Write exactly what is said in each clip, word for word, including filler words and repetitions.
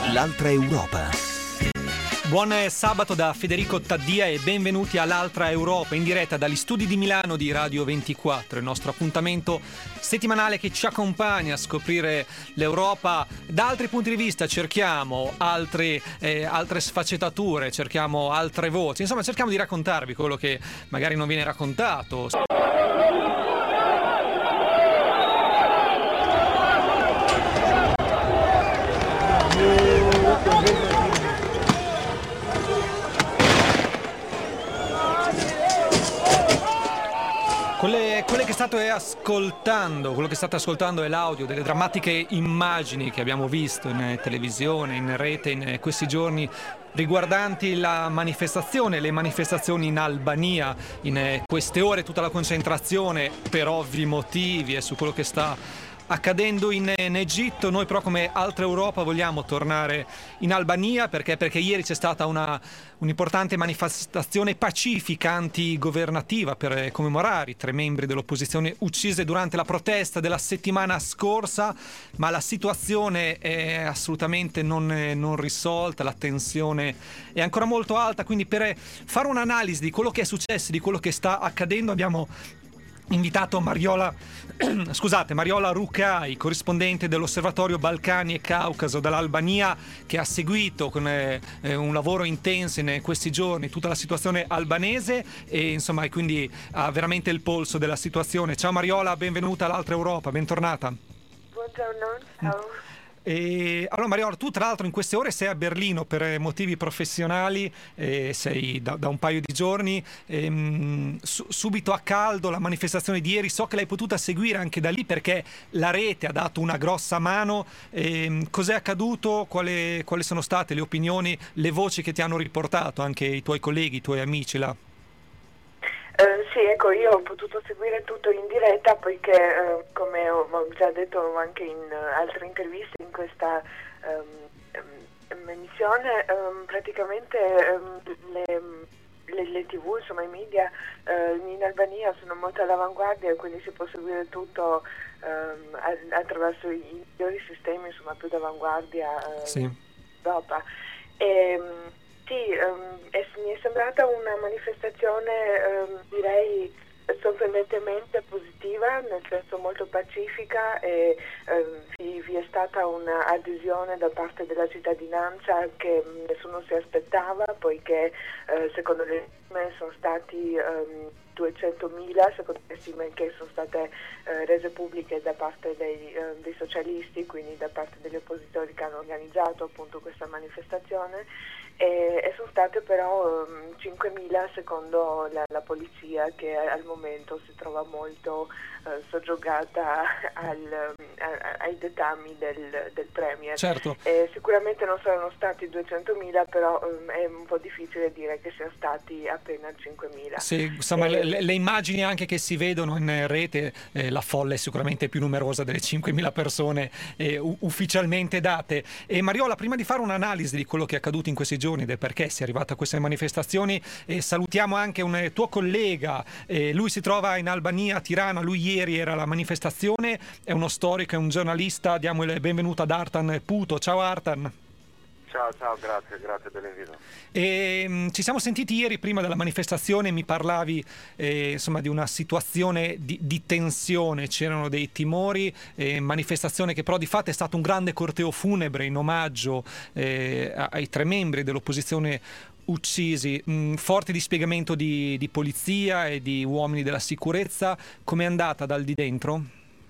L'altra Europa. Buon sabato da Federico Taddia e benvenuti all'Altra Europa, in diretta dagli studi di Milano di Radio ventiquattro, il nostro appuntamento settimanale che ci accompagna a scoprire l'Europa da altri punti di vista. Cerchiamo altri, eh, altre sfaccettature, cerchiamo altre voci, insomma cerchiamo di raccontarvi quello che magari non viene raccontato. Quelle, quelle che state ascoltando, quello che state ascoltando è l'audio delle drammatiche immagini che abbiamo visto in televisione, in rete in questi giorni riguardanti la manifestazione, le manifestazioni in Albania. In queste ore tutta la concentrazione per ovvi motivi è su quello che sta accadendo in, in Egitto. Noi però come Altra Europa vogliamo tornare in Albania perché, perché ieri c'è stata una, un'importante manifestazione pacifica antigovernativa per commemorare i tre membri dell'opposizione uccisi durante la protesta della settimana scorsa, ma la situazione è assolutamente non, non risolta, la tensione è ancora molto alta, quindi per fare un'analisi di quello che è successo, di quello che sta accadendo abbiamo invitato Mariola, scusate, Mariola Rucai, corrispondente dell'Osservatorio Balcani e Caucaso dall'Albania, che ha seguito con eh, un lavoro intenso in questi giorni tutta la situazione albanese e insomma quindi ha veramente il polso della situazione. Ciao Mariola, benvenuta all'Altra Europa, bentornata. Buongiorno, ciao. E allora Mariola, tu tra l'altro in queste ore sei a Berlino per motivi professionali, eh, sei da, da un paio di giorni, ehm, su, subito a caldo la manifestazione di ieri, so che l'hai potuta seguire anche da lì perché la rete ha dato una grossa mano. Ehm, cos'è accaduto? Quali, quali sono state le opinioni, le voci che ti hanno riportato anche i tuoi colleghi, i tuoi amici là? Uh, sì, ecco, io ho potuto seguire tutto in diretta poiché, uh, come ho, ho già detto anche in uh, altre interviste in questa um, um, emissione, um, praticamente um, le, le, le tivù, insomma i media uh, in Albania sono molto all'avanguardia e quindi si può seguire tutto um, a, attraverso i migliori sistemi, insomma più d'avanguardia uh, Sì. in Europa. E, um, Sì, um, è, mi è sembrata una manifestazione, um, direi, sorprendentemente positiva, nel senso molto pacifica e um, vi, vi è stata un'adesione da parte della cittadinanza che nessuno si aspettava, poiché uh, secondo le stime sono stati um, duecentomila, secondo le stime che sono state uh, rese pubbliche da parte dei, uh, dei socialisti, quindi da parte degli oppositori che hanno organizzato appunto questa manifestazione. E, e sono state però um, cinquemila secondo la, la polizia, che al momento si trova molto uh, soggiogata al, um, a, ai dettami del, del Premier. Certo. E sicuramente non saranno stati duecentomila, però um, è un po' difficile dire che siano stati appena cinquemila. Sì, insomma, e, le, le immagini anche che si vedono in rete, eh, la folla è sicuramente più numerosa delle cinquemila persone eh, u- ufficialmente date. E Mariola, prima di fare un'analisi di quello che è accaduto in questi giorni, del perché si è arrivata a queste manifestazioni, e salutiamo anche un tuo collega, eh, lui si trova in Albania, a Tirana, lui ieri era alla manifestazione, è uno storico, è un giornalista, diamo il benvenuto ad Artan Puto. Ciao Artan. Ciao, ciao, grazie, grazie dell'invito. E, mh, ci siamo sentiti ieri prima della manifestazione, mi parlavi eh, insomma di una situazione di, di tensione, c'erano dei timori, eh, manifestazione che però di fatto è stato un grande corteo funebre in omaggio eh, ai tre membri dell'opposizione uccisi, mh, forte dispiegamento di, di polizia e di uomini della sicurezza. Com'è andata dal di dentro?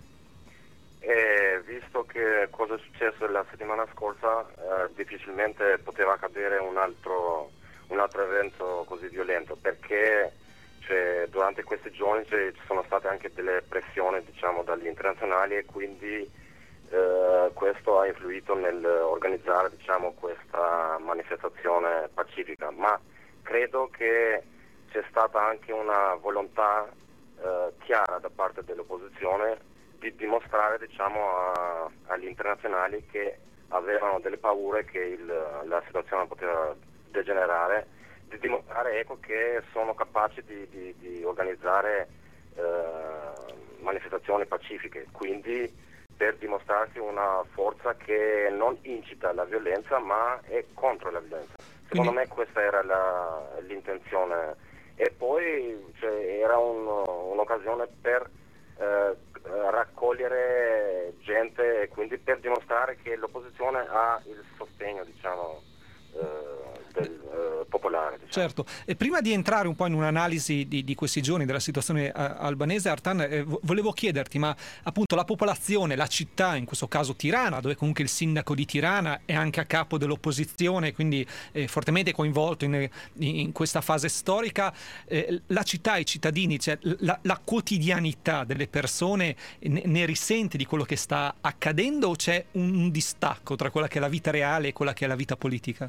E visto che cosa è successo la settimana scorsa, eh, difficilmente poteva accadere un altro, un altro evento così violento, perché cioè, durante questi giorni cioè, ci sono state anche delle pressioni, diciamo, dagli internazionali, e quindi eh, questo ha influito nell'organizzare, diciamo, questa manifestazione pacifica. Ma credo che c'è stata anche una volontà eh, chiara da parte dell'opposizione di dimostrare, diciamo, a, agli internazionali che avevano delle paure che il, la situazione poteva degenerare, di dimostrare, ecco, che sono capaci di, di, di organizzare eh, manifestazioni pacifiche. Quindi per dimostrare dimostrarsi una forza che non incita alla violenza ma è contro la violenza. Secondo Quindi... me questa era la, l'intenzione, e poi cioè, era un, un'occasione per eh, raccogliere gente e quindi per dimostrare che l'opposizione ha il sostegno, diciamo, eh, del eh, popolare. Diciamo. Certo, e prima di entrare un po' in un'analisi di, di questi giorni della situazione eh, albanese, Artan, eh, volevo chiederti, ma appunto la popolazione, la città, in questo caso Tirana, dove comunque il sindaco di Tirana è anche a capo dell'opposizione, quindi eh, fortemente coinvolto in, in questa fase storica, eh, la città, i cittadini, cioè la, la quotidianità delle persone ne, ne risente di quello che sta accadendo, o c'è un distacco tra quella che è la vita reale e quella che è la vita politica?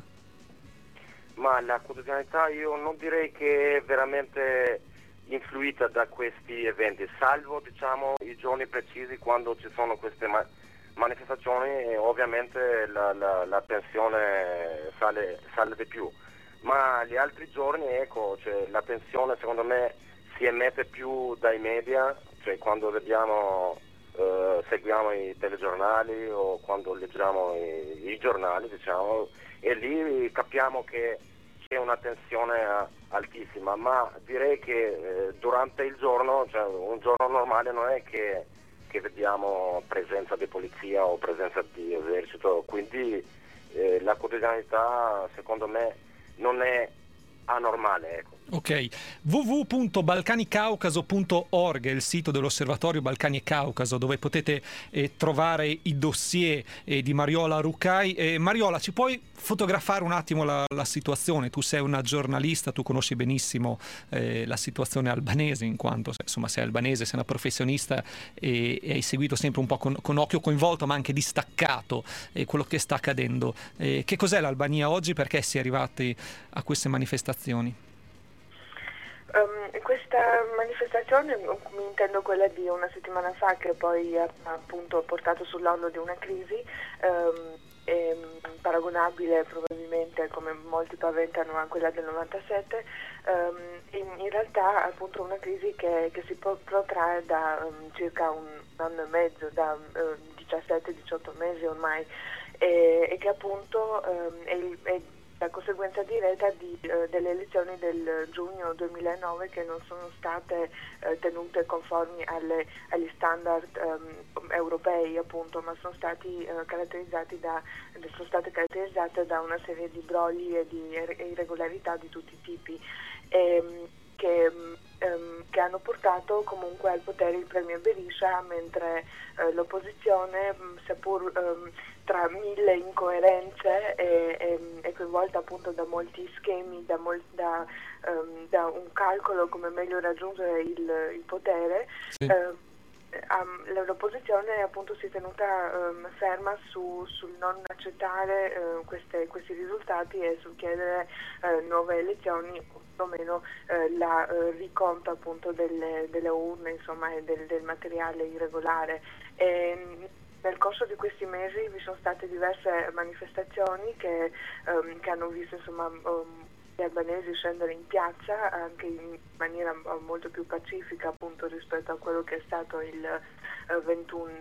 Ma la quotidianità io non direi che è veramente influita da questi eventi, salvo diciamo i giorni precisi quando ci sono queste ma- manifestazioni e ovviamente la, la, la tensione sale, sale di più. Ma gli altri giorni, ecco, cioè, la tensione secondo me si emette più dai media, cioè quando vediamo, eh, seguiamo i telegiornali o quando leggiamo i, i giornali, diciamo, e lì capiamo che c'è una tensione altissima, ma direi che eh, durante il giorno, cioè un giorno normale non è che, che vediamo presenza di polizia o presenza di esercito, quindi eh, la quotidianità secondo me non è anormale, ecco. Ok, w w w punto balcanicaucaso punto org è il sito dell'Osservatorio Balcani e Caucaso, dove potete eh, trovare i dossier eh, di Mariola Rucai. Eh, Mariola, ci puoi fotografare un attimo la, la situazione? Tu sei una giornalista, tu conosci benissimo eh, la situazione albanese, in quanto insomma sei albanese, sei una professionista e, e hai seguito sempre un po' con, con occhio coinvolto ma anche distaccato eh, quello che sta accadendo. Eh, che cos'è l'Albania oggi? Perché si è arrivati a queste manifestazioni? Um, questa manifestazione, mi intendo quella di una settimana fa, che poi ha appunto portato sull'orlo di una crisi, um, è paragonabile probabilmente, come molti paventano, a quella del novantasette. Um, in, in realtà appunto una crisi che, che si protrae da um, circa un anno e mezzo, da um, diciassette diciotto mesi ormai, e, e che appunto um, è, il, è la conseguenza diretta di, eh, delle elezioni del giugno duemilanove, che non sono state eh, tenute conformi alle, agli standard ehm, europei, appunto, ma sono stati eh, caratterizzati da, sono state caratterizzate da una serie di brogli e di irregolarità di tutti i tipi, ehm, che, ehm, che hanno portato comunque al potere il premier Berisha, mentre eh, l'opposizione, seppur ehm, tra mille incoerenze, è, è, è coinvolta appunto da molti schemi, da, mol, da, um, da un calcolo come meglio raggiungere il, il potere. Sì. Uh, um, l'opposizione appunto si è tenuta um, ferma su, sul non accettare uh, queste, questi risultati e sul chiedere uh, nuove elezioni, o meno uh, la uh, riconta appunto delle, delle urne, insomma, e del, del materiale irregolare. E, nel corso di questi mesi vi sono state diverse manifestazioni che, um, che hanno visto insomma um, gli albanesi scendere in piazza anche in maniera molto più pacifica appunto rispetto a quello che è stato il uh, ventuno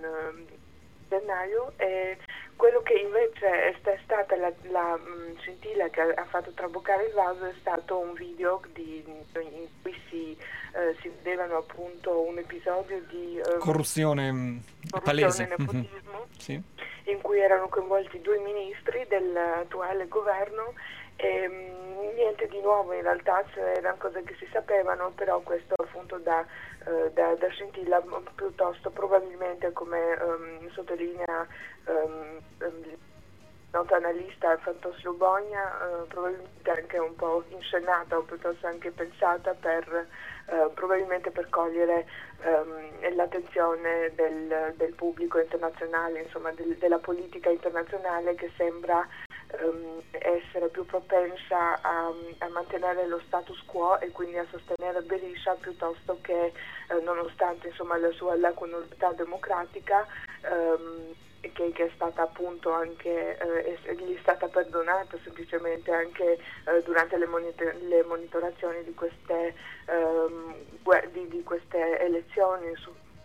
gennaio, e quello che invece è stata la, la um, scintilla che ha fatto traboccare il vaso è stato un video di, in cui si, uh, si vedevano appunto un episodio di um, corruzione, corruzione palese, e nepotismo, mm-hmm. Sì. In cui erano coinvolti due ministri dell'attuale governo. E, mh, niente di nuovo in realtà, erano cose che si sapevano, però questo appunto da, uh, da, da scintilla piuttosto, probabilmente, come um, sottolinea um, um, noto analista Fantos Lubogna, uh, probabilmente anche un po' inscenata o piuttosto anche pensata per uh, probabilmente per cogliere um, l'attenzione del, del pubblico internazionale, insomma del, della politica internazionale, che sembra um, essere più propensa a, a mantenere lo status quo e quindi a sostenere Berisha, piuttosto che uh, nonostante insomma la sua lacunosità democratica, um, Che, che è stata appunto anche eh, gli è stata perdonata semplicemente anche eh, durante le, monitor- le monitorazioni di queste, ehm, di, di queste elezioni su,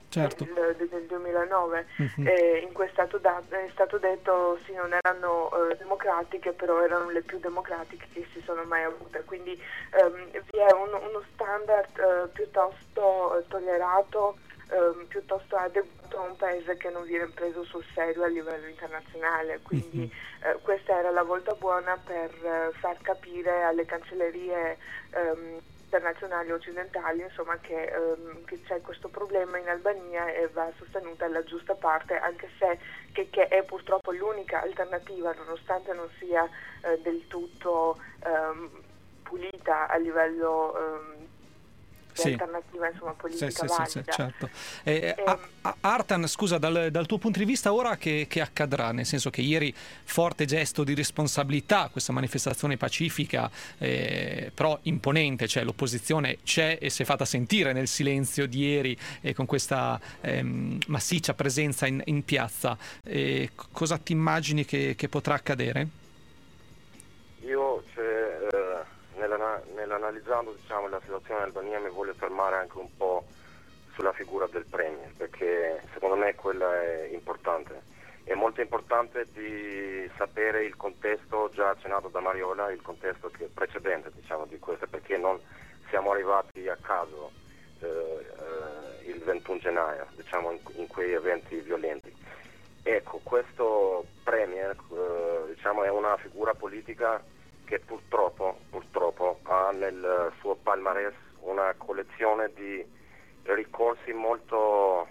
certo. del, del duemilanove, Mm-hmm. eh, in cui è stato, da, è stato detto sì, non erano eh, democratiche, però erano le più democratiche che si sono mai avute, quindi ehm, vi è un, uno standard eh, piuttosto eh, tollerato, ehm, piuttosto adeguato a un paese che non viene preso sul serio a livello internazionale, quindi Mm-hmm. eh, questa era la volta buona per eh, far capire alle cancellerie ehm, internazionali occidentali, insomma, che, ehm, che c'è questo problema in Albania e va sostenuta la giusta parte, anche se che, che è purtroppo l'unica alternativa, nonostante non sia eh, del tutto ehm, pulita a livello ehm, di Sì. alternativa, insomma, politica Sì, sì, sì, sì, valida. certo. Eh, E, a- a- Artan, scusa, dal, dal tuo punto di vista ora che, che accadrà? Nel senso che ieri forte gesto di responsabilità, questa manifestazione pacifica, eh, però imponente, cioè l'opposizione c'è e si è fatta sentire nel silenzio di ieri e con questa ehm, massiccia presenza in, in piazza. Eh, c- cosa ti immagini che, che potrà accadere? Io, cioè, eh, nell'ana- nell'analizzando diciamo, la situazione in Albania mi voglio fermare anche un po' sulla figura del premier, perché secondo me quella è importante. È molto importante di sapere il contesto già accennato da Mariola, il contesto che precedente diciamo, di questo, perché non siamo arrivati a caso eh, eh, il ventuno gennaio diciamo, in, in quei eventi violenti. Ecco, questo premier eh, diciamo, è una figura politica che purtroppo, purtroppo ha nel suo palmarès una collezione di ricorsi molto,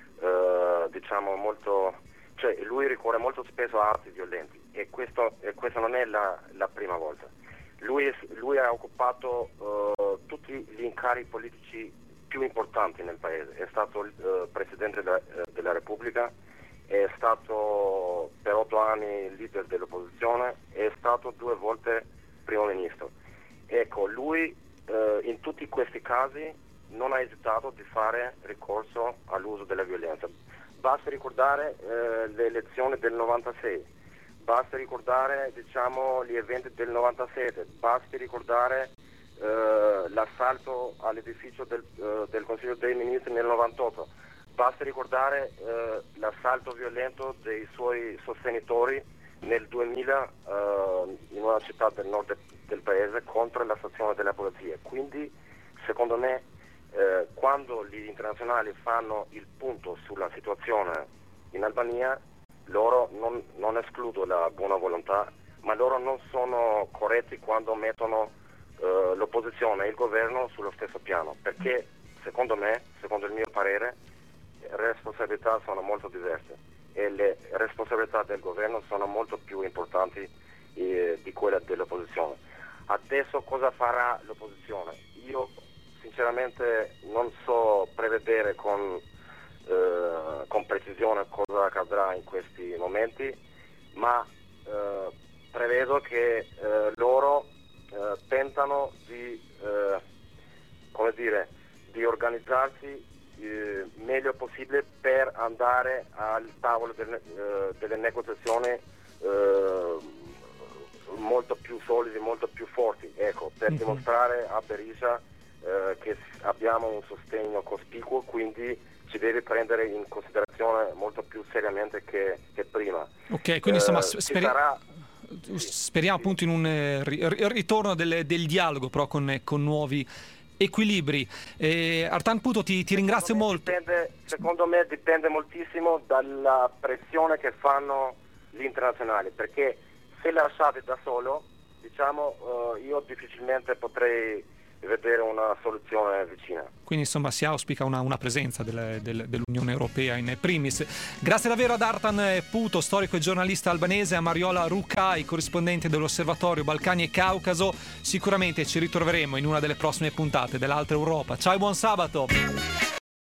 eh, diciamo, molto, cioè lui ricorre molto spesso a atti violenti e questo, e questo non è la, la prima volta. Lui, lui ha occupato eh, tutti gli incarichi politici più importanti nel paese, è stato eh, Presidente della, eh, della Repubblica, è stato per otto anni leader dell'opposizione, è stato due volte primo ministro. Ecco, lui eh, in tutti questi casi non ha esitato di fare ricorso all'uso della violenza. Basta ricordare eh, le elezioni del novantasei, basta ricordare diciamo, gli eventi del novantasette, basta ricordare eh, l'assalto all'edificio del, eh, del Consiglio dei Ministri nel novantotto. Basta ricordare eh, l'assalto violento dei suoi sostenitori nel duemila eh, in una città del nord de- del paese contro la stazione della polizia. Quindi, secondo me, eh, quando gli internazionali fanno il punto sulla situazione in Albania, loro non, non escludo la buona volontà, ma loro non sono corretti quando mettono eh, l'opposizione e il governo sullo stesso piano, perché secondo me, secondo il mio parere, responsabilità sono molto diverse e le responsabilità del governo sono molto più importanti eh, di quella dell'opposizione. Adesso cosa farà l'opposizione? Io sinceramente non so prevedere con, eh, con precisione cosa accadrà in questi momenti, ma eh, prevedo che eh, loro eh, tentano di, eh, come dire, di organizzarsi Eh, meglio possibile per andare al tavolo del, eh, delle negoziazioni eh, molto più solidi, molto più forti, ecco, per Mm-hmm. dimostrare a Berisha eh, che abbiamo un sostegno cospicuo, quindi ci deve prendere in considerazione molto più seriamente che, che prima. Ok, quindi insomma Eh, speri- sarà... speriamo sì, appunto in un eh, ri- ri- ritorno del, del dialogo però con, eh, con nuovi equilibri. eh, Artan Puto ti, ti ringrazio Secondo me molto. dipende- secondo me dipende moltissimo dalla pressione che fanno gli internazionali, perché se lasciate da solo, diciamo, eh, io difficilmente potrei vedere una soluzione vicina. Quindi insomma si auspica una, una presenza del, del, dell'Unione Europea in primis. Grazie davvero ad Artan Puto, storico e giornalista albanese, a Mariola Rucai, corrispondente dell'Osservatorio Balcani e Caucaso. Sicuramente ci ritroveremo in una delle prossime puntate dell'Altra Europa. Ciao e buon sabato!